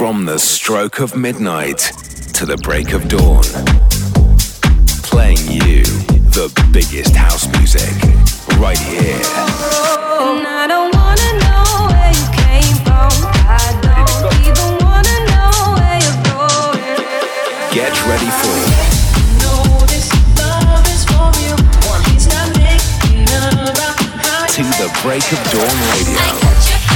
From the stroke of midnight to the break of dawn, playing you the biggest house music right here. And I don't wanna know where you came from. I don't even wanna know where you're going. Get ready for To the Break of Dawn Radio.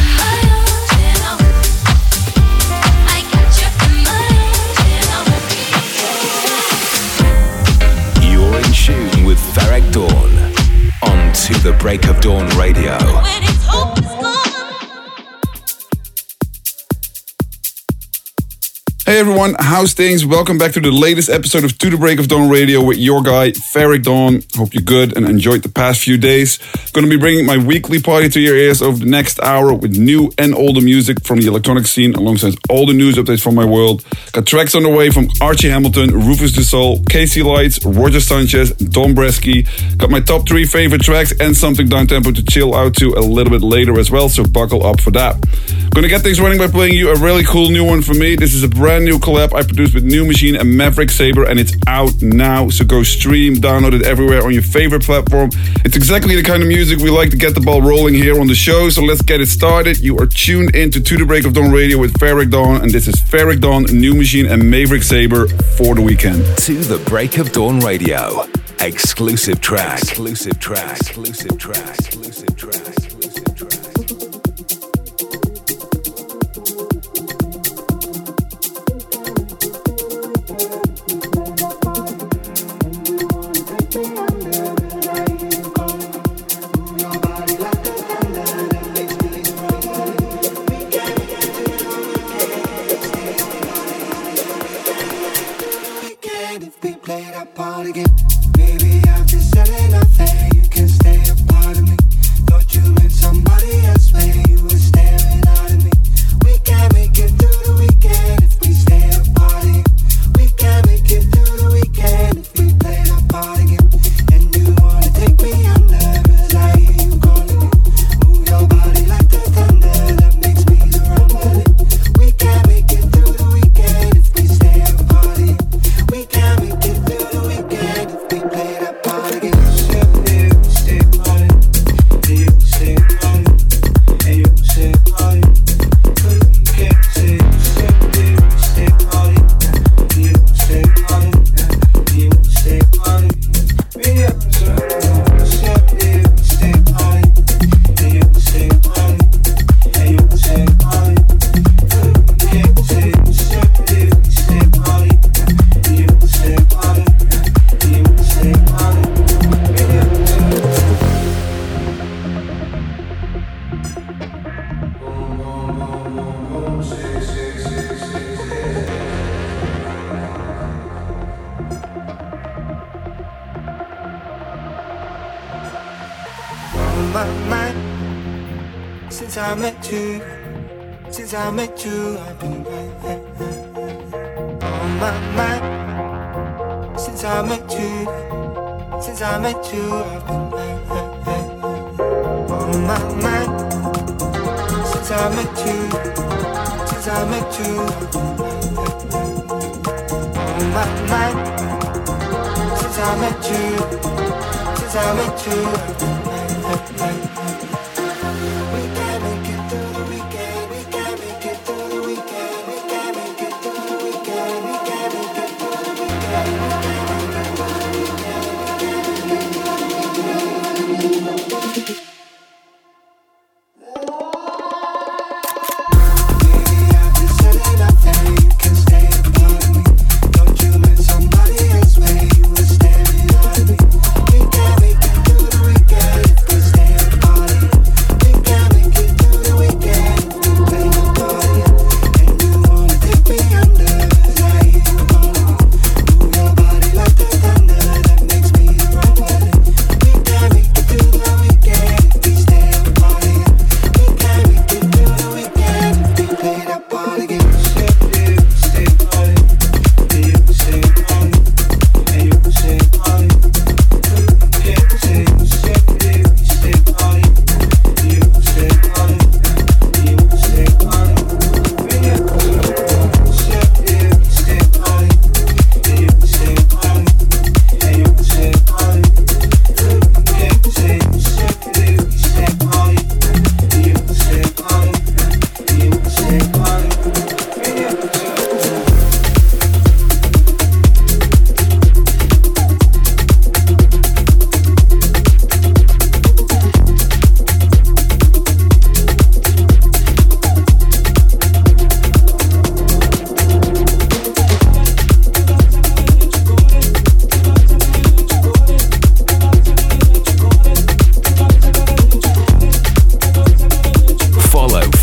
With Ferreck Dawn on To the Break of Dawn Radio. Hey everyone, how's things? Welcome back to the latest episode of To the Break of Dawn Radio with your guy, Ferreck Dawn. Hope you're good and enjoyed the past few days. Gonna be bringing my weekly party to your ears over the next hour with new and older music from the electronic scene alongside all the news updates from my world. Got tracks on the way from Archie Hamilton, Rufus Du Sol, Casey Lights, Roger Sanchez, Don Bresky. Got my top 3 favorite tracks and something down-tempo to chill out to a little bit later as well, so buckle up for that. Gonna get things running by playing you a really cool new one for me. This is a brand new collab I produced with New Machine and Maverick Sabre, and it's out now, so go stream, download it everywhere on your favorite platform. It's exactly the kind of music we like to get the ball rolling here on the show, so let's get it started. You are tuned into To the Break of Dawn Radio with Ferreck Dawn, and this is Ferreck Dawn, New Machine and Maverick Sabre for the weekend. To the Break of Dawn Radio. Exclusive track. Exclusive track. Exclusive track. Exclusive track.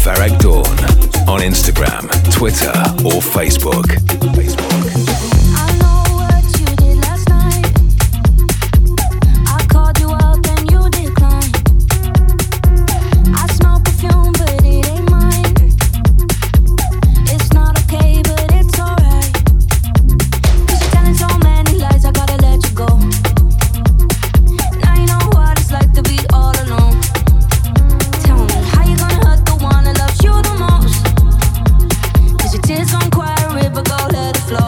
Ferreck Dawn on Instagram, Twitter, or Facebook. Tears on quiet river, go let it flow.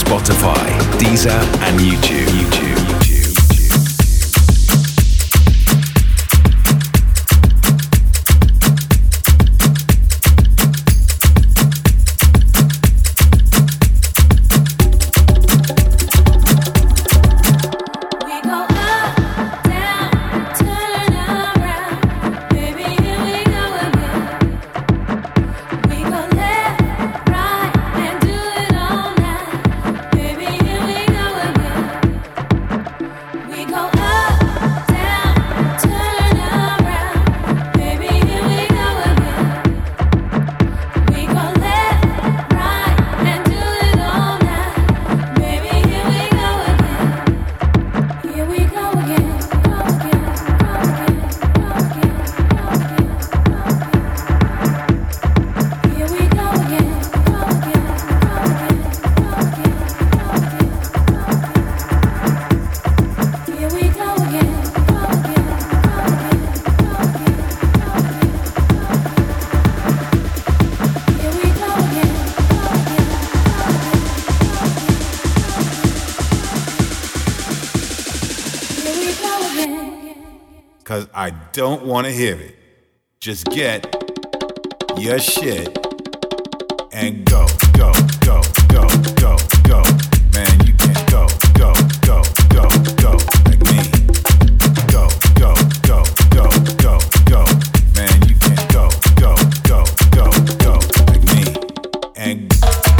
Spotify, Deezer, and YouTube. Cause I don't want to hear it. Just get your shit and go, go, go, go, go, go. Man, you can't go, go, go, go, go like me. Go, go, go, go, go, go. Man, you can't go, go, go, go, go like me. And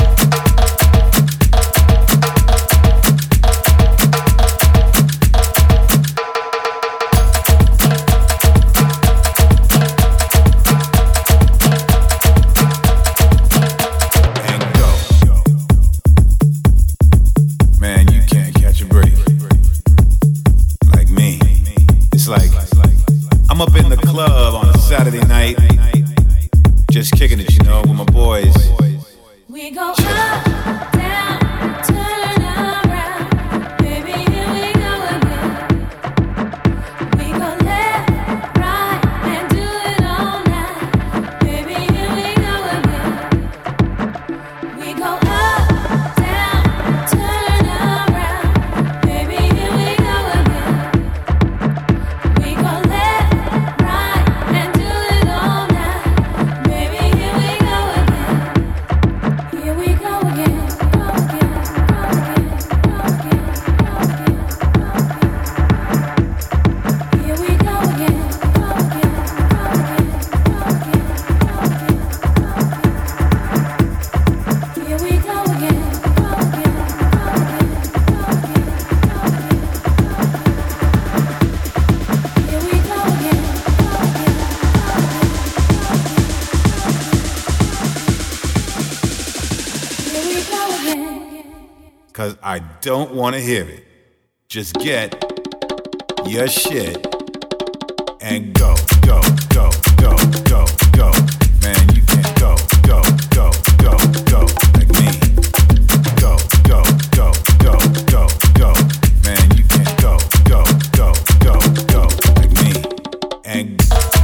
I'm up in the club on a Saturday night, just kicking it, you know, with my boys. We go up, down, turn around, baby, here we go again. We go left, right, and do it all night, baby, here we go again. We go up, down, turn around, baby, here we go again. We go left, right, and do it all night, baby, here we go again. Here we go again, go again, go again, go again, go again, go again. Here we go again, go again, go again, go again, go again. Here we go again, go again, go again, go again, go again. Here we go again, go again, go again. Here we go again. Cause I don't want to hear it. Just get your shit and go, go, go, go, go, go. Man, you can't go, go, go, go, go like me. Go, go, go, go, go, go. Man, you can't go, go, go, go, go like me. And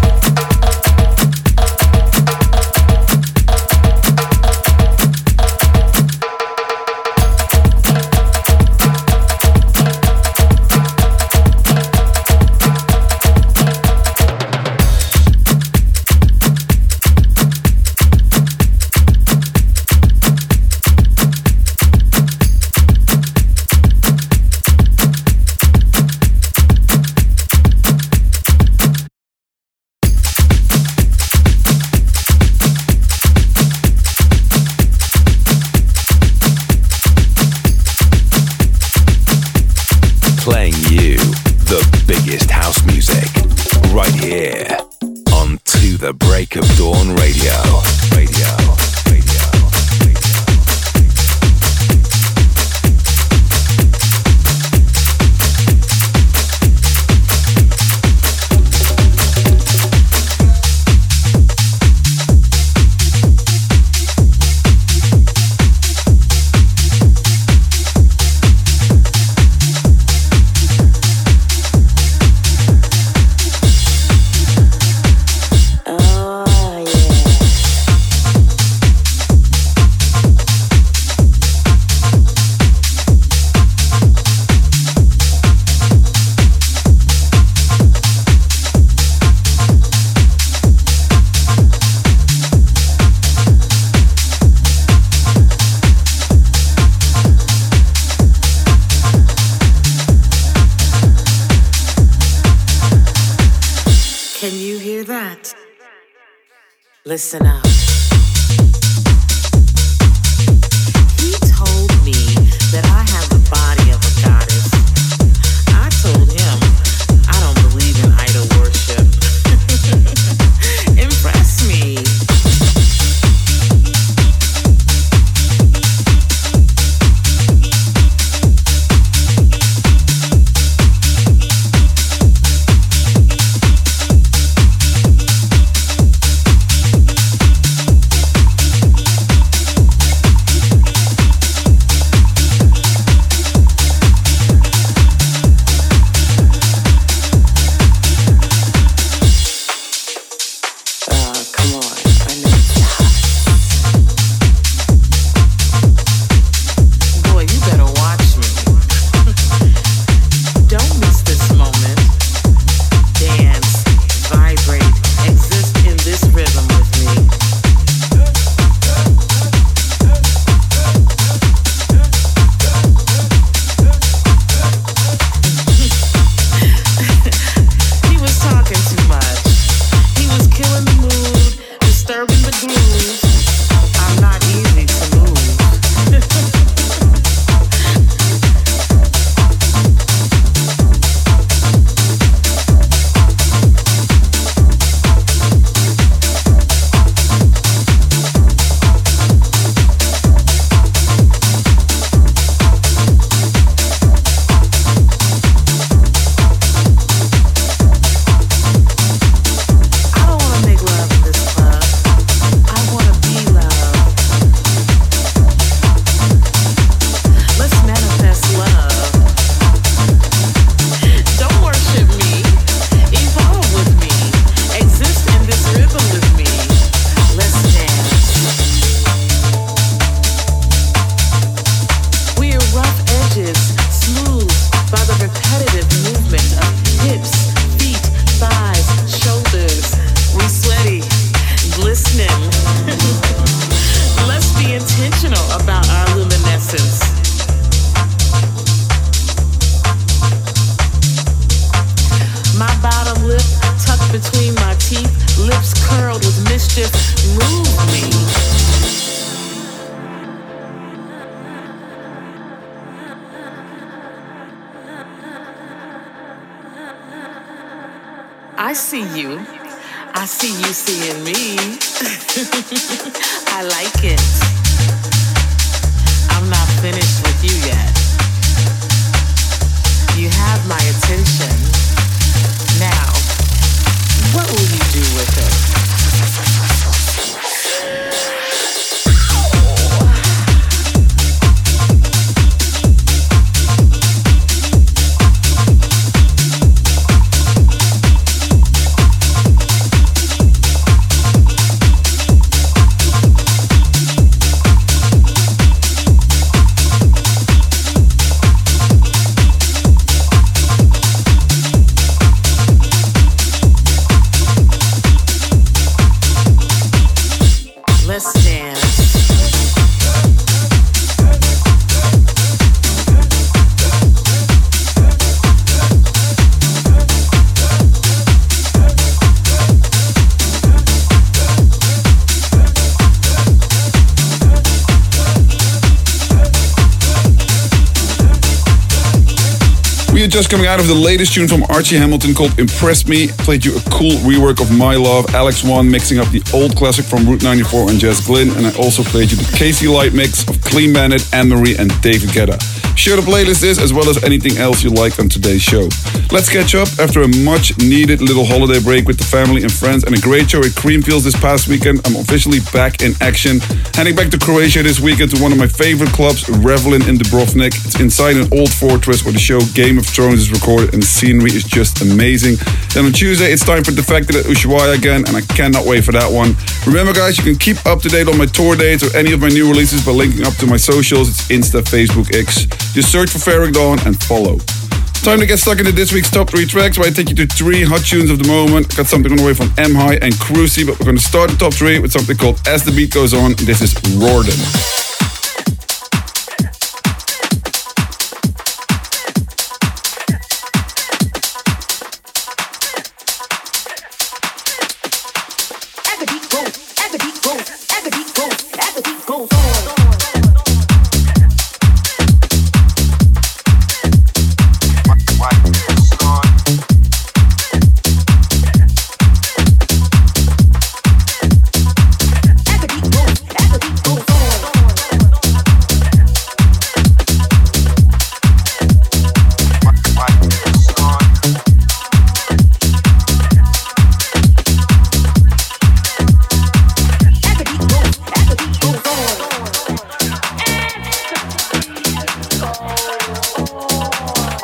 playing you the biggest house music right here on To The Break of Dawn Radio. Oh yeah. Listen up. He told me that I have the body of a goddess. I told him I don't believe in idol worship. Impress me. I see you. I see you seeing me. I like it. I'm not finished with you yet. You have my attention. Now, what will you do with it? Just coming out of the latest tune from Archie Hamilton called Impress Me. Played you a cool rework of My Love, Alex One mixing up the old classic from Route 94 and Jess Glynn, and I also played you the Casey Light mix of Clean Bandit, Anne-Marie and David Guetta. Share the playlist is as well as anything else you like on today's show. Let's catch up after a much needed little holiday break with the family and friends and a great show at Creamfields this past weekend. I'm officially back in action. Heading back to Croatia this weekend to one of my favorite clubs, Revelin in Dubrovnik. It's inside an old fortress where the show Game of Thrones is recorded and the scenery is just amazing. Then on Tuesday it's time for Defected at Ushuaia again, and I cannot wait for that one. Remember guys, you can keep up to date on my tour dates or any of my new releases by linking up to my socials. It's Insta, Facebook, X. Just search for Ferric Dawn and follow. Time to get stuck into this week's top 3 tracks where I take you to 3 hot tunes of the moment. Got something on the way from M High and Cruci, but we're going to start the top 3 with something called As the Beat Goes On. This is Rorden. As the beat goes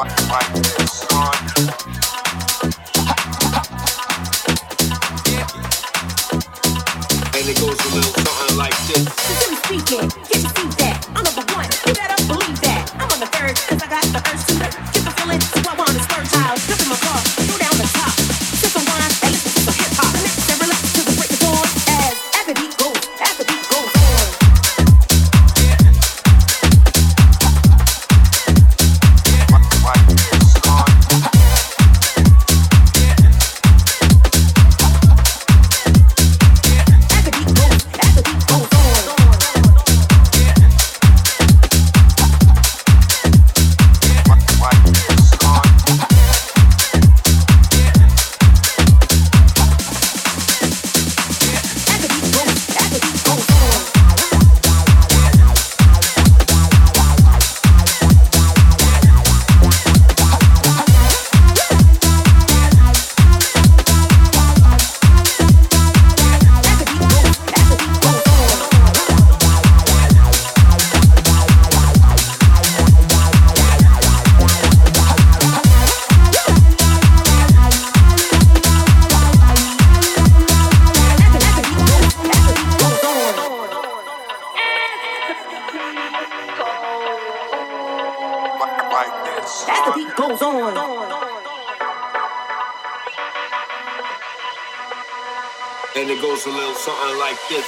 And it goes a little something like this.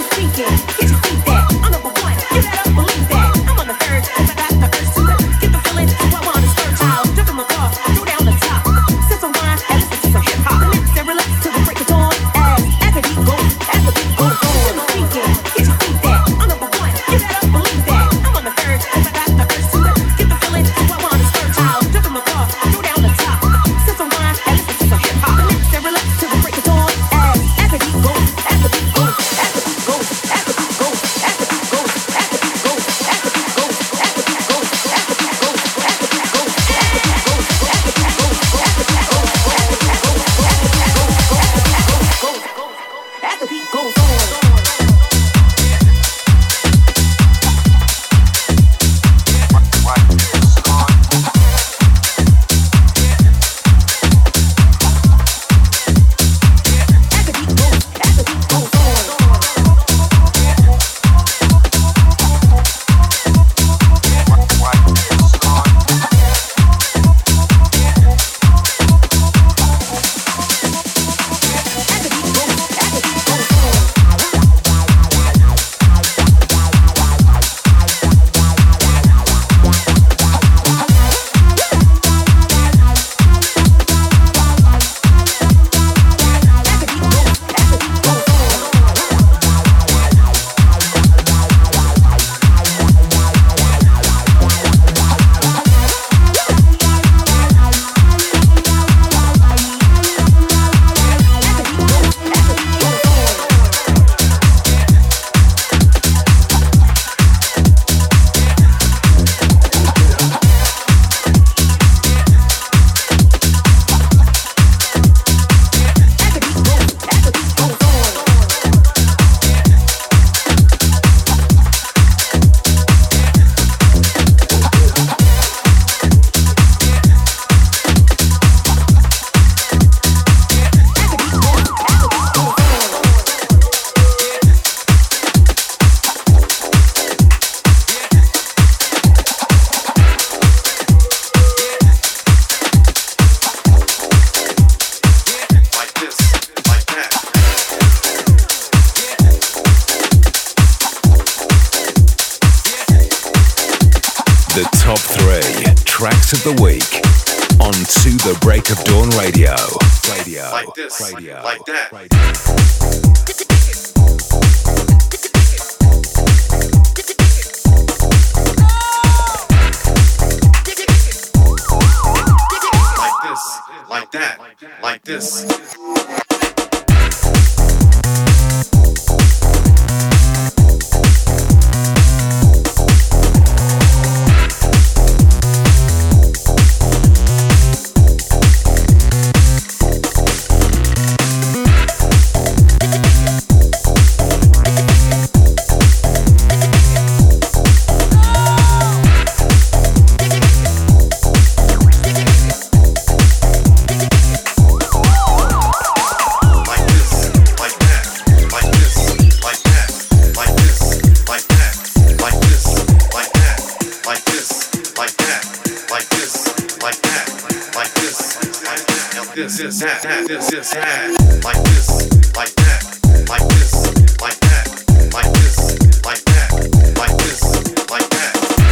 Tracks of the week on To The Break of Dawn Radio. Like this, like that. Like that, like this. this, this, that, this, this, that, like this, like that, like this, like that, like this, like that, like this, like that.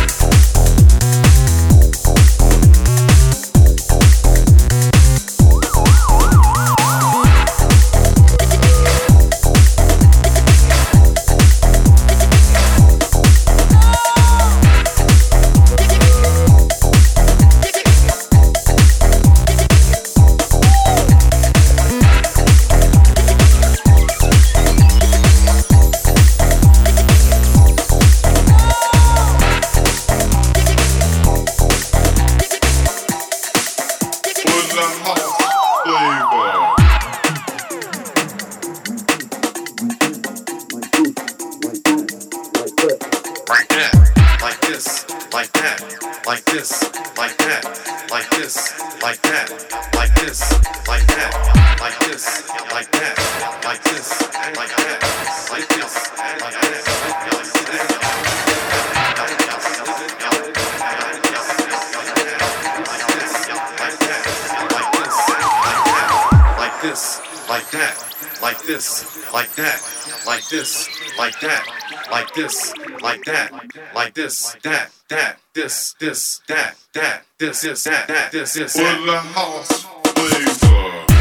This is that, this is that. Full of house flavor.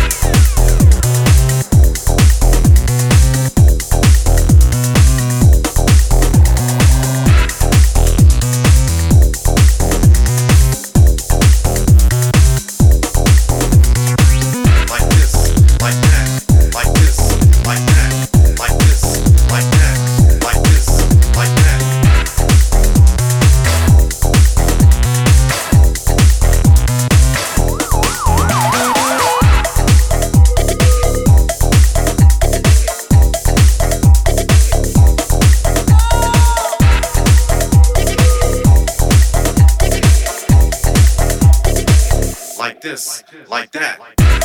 Like this, like that, like this, like that, like this, like that, like this, like that. Like this, like that.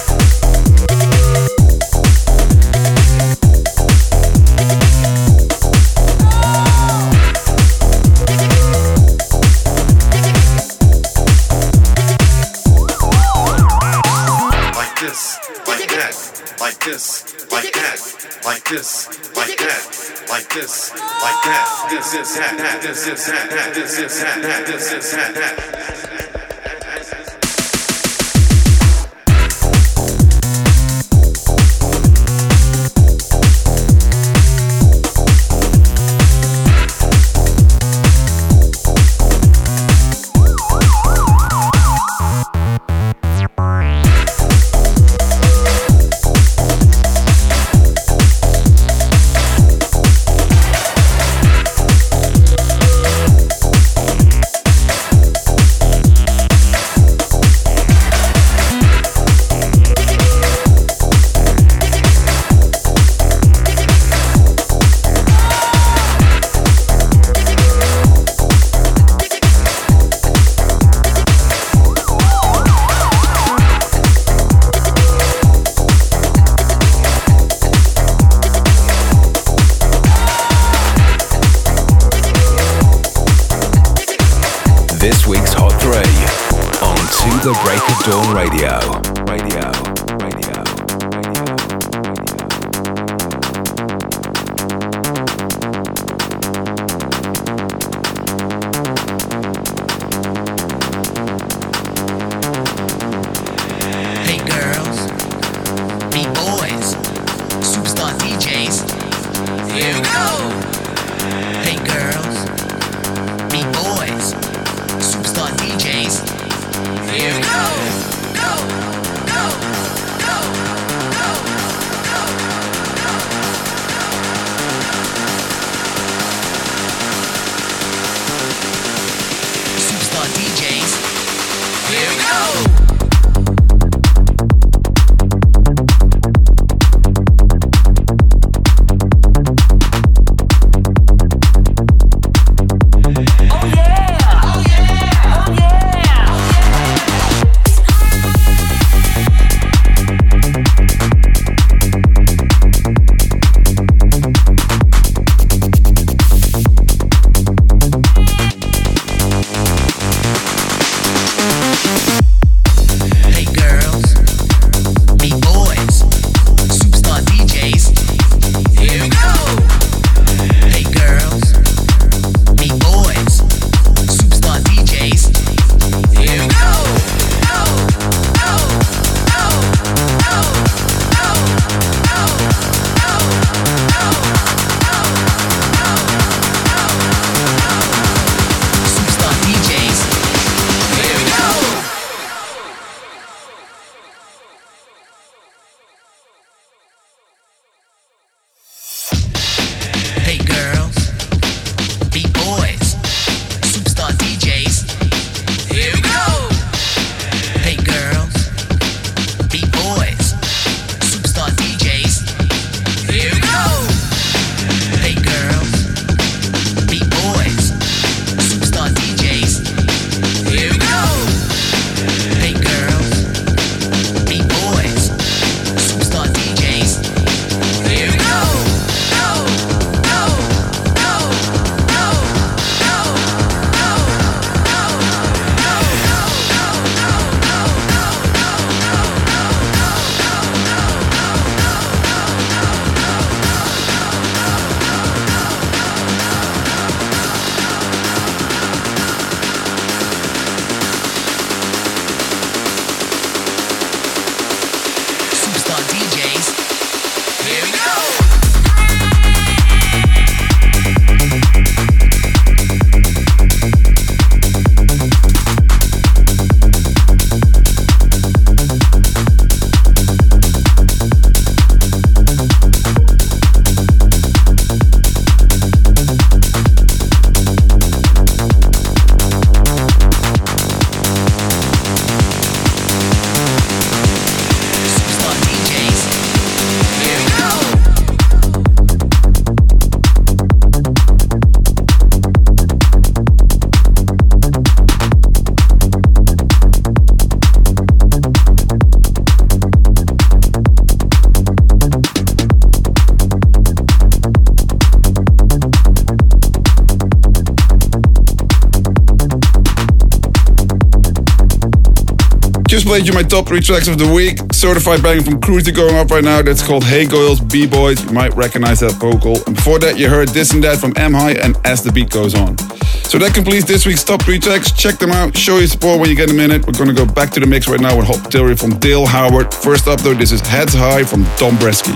Like this, like that, like this, like that, like this, like that, like this, like that. This is that, this is that, this is that, this is that. This week's Hot 3 on To The Break of Dawn Radio. Radio. Hey girls, be boys, superstar DJs. Here we go. Hey girls, be boys, superstar DJs. Here we go. Go. Just played you my top 3 tracks of the week. Certified banger from Cruzy going up right now. That's called Hey Goyles, B-Boys. You might recognize that vocal. And before that, you heard This and That from M High and As the Beat Goes On. So that completes this week's top 3 tracks. Check them out. Show your support when you get a minute. We're going to go back to the mix right now with Hot Artillery from Dale Howard. First up, though, this is Heads High from Tom Bresky.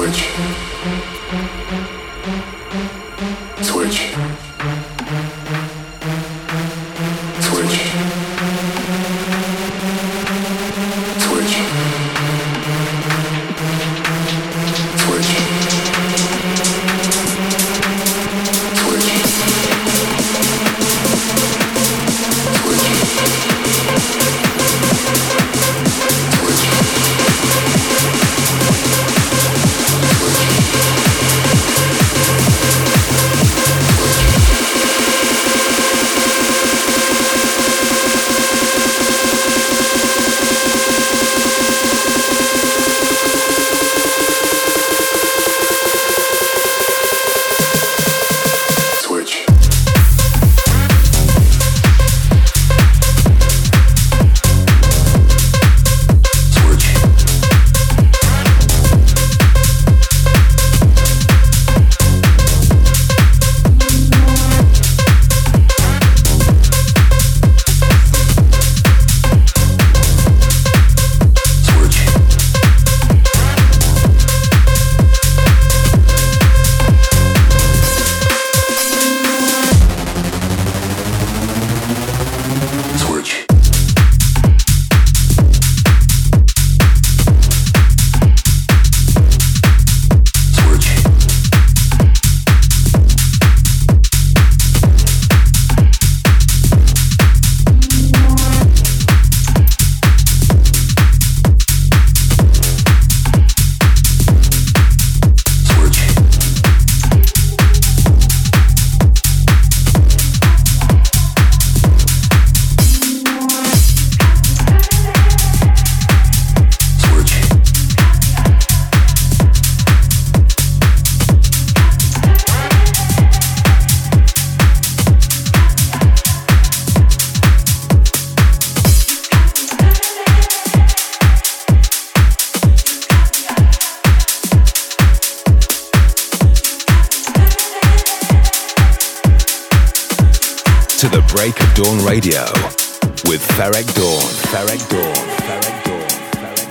To the Break of Dawn Radio with Ferreck Dawn. Ferreck Dawn. Ferreck Dawn. Ferreck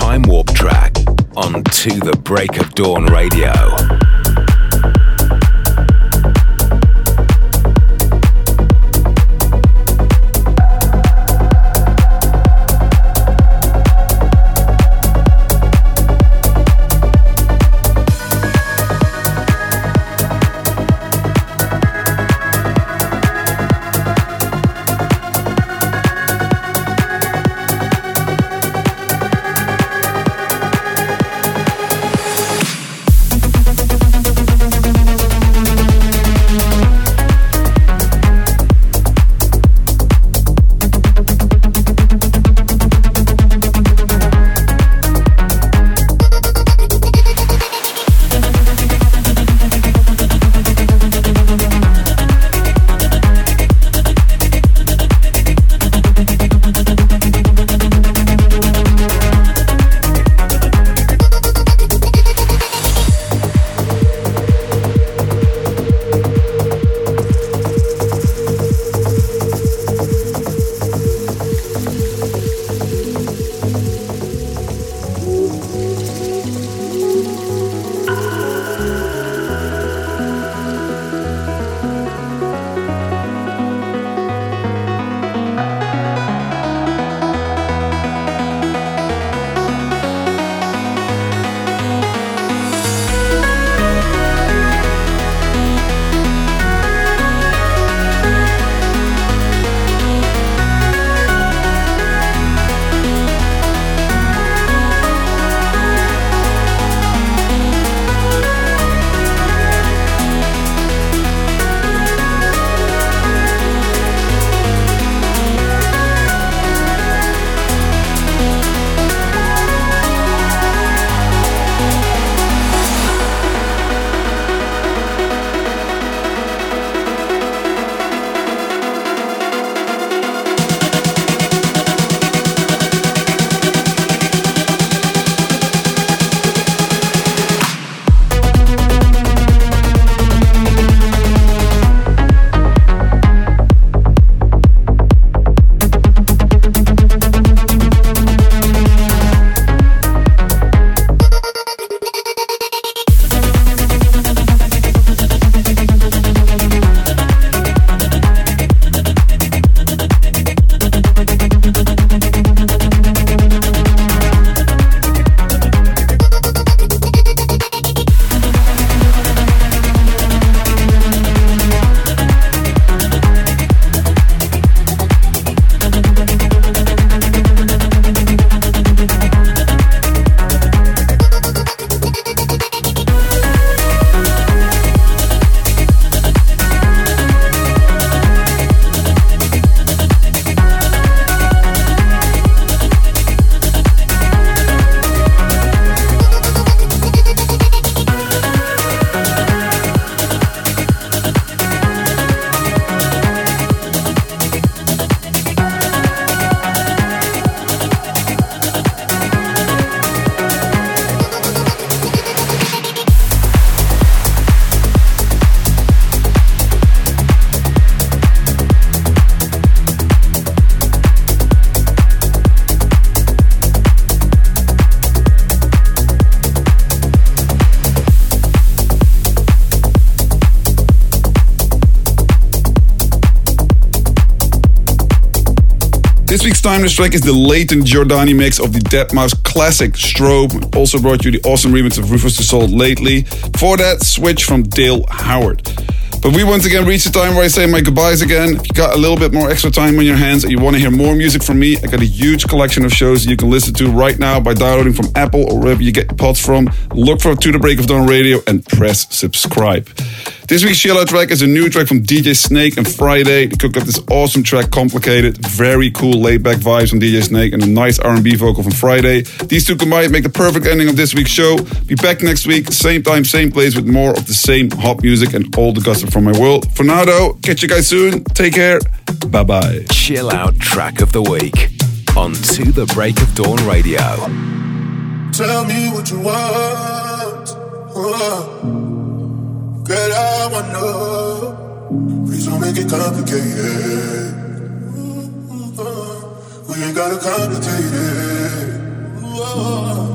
Time Warp track on To The Break of Dawn Radio. This week's Timeless track is the Leighton Giordani mix of the Deadmau5 classic Strobe. Also brought you the awesome remix of Rufus Du Sol lately. For that, Switch from Dale Howard. But we once again reached the time where I say my goodbyes again. If you got a little bit more extra time on your hands and you want to hear more music from me, I got a huge collection of shows you can listen to right now by downloading from Apple or wherever you get your pods from. Look for To The Break of Dawn Radio and press subscribe. This week's chill out track is a new track from DJ Snake and Friday. They cooked up this awesome track, Complicated. Very cool laid back vibes from DJ Snake and a nice R&B vocal from Friday. These two combined make the perfect ending of this week's show. Be back next week, same time, same place with more of the same hot music and all the gossip from my world. For now though, catch you guys soon. Take care. Bye bye. Chill out track of the week on To The Break of Dawn Radio. Tell me what you want. Girl, I wanna know. Please don't make it complicated. We ain't gotta complicate it.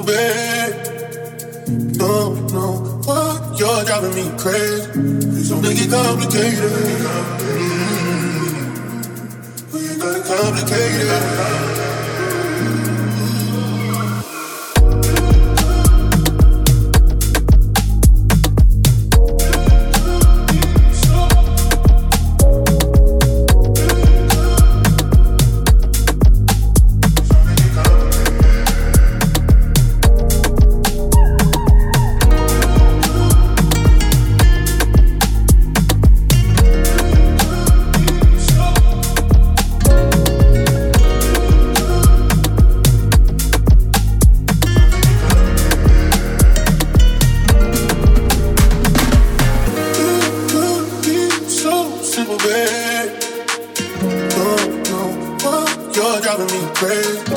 babe. No, what? You're driving me crazy. Please don't make it complicated. We ain't gotta complicate it. You're driving me crazy.